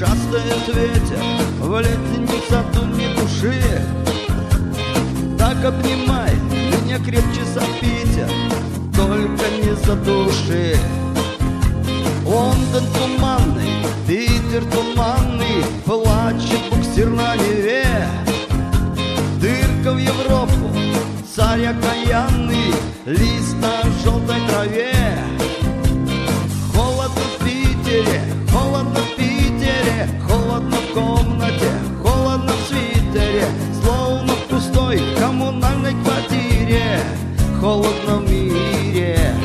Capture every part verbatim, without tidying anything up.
шастает ветер, в летнем саду ни души. Так обнимай меня крепче за Питер, только не за души. Лондон туманный, Питер туманный, плачет буксир на Неве. Дырка в Европу, царь окаянный, лист на желтой траве. Холодно в Питере, холодно в Питере, холодно в комнате, холодно в свитере, словно в пустой коммунальной квартире, холодно в мире.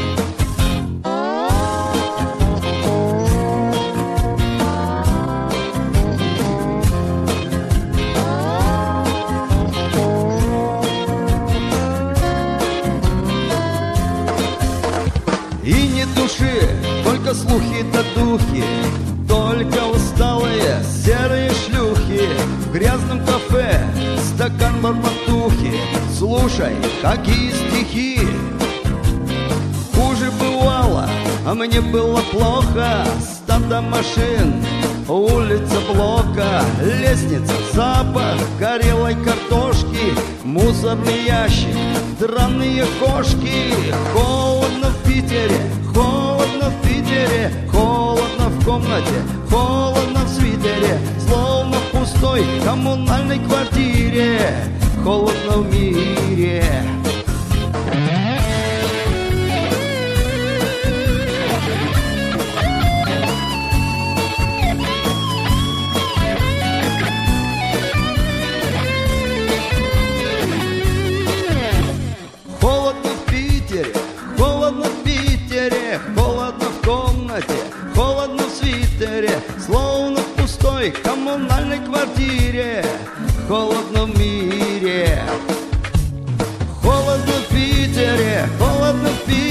И ни души, только слухи да духи, только усталые серые шлюхи. В грязном кафе стакан барбатухи, слушай, какие стихи. Хуже бывало, а мне было плохо. Стадо машин, улица блока, лестница, запах горелой картошки, мусорный ящик, драные кошки. Холодно в Питере, холодно в Питере, холодно в комнате, холодно в свитере, словно в пустой коммунальной квартире, холодно в мире. Холодно в Питере, холодно в Питере, холодно в комнате, холодно в свитере, словно в пустой коммунальной квартире, холодно в мире. Холодно в Питере, холодно в Питере.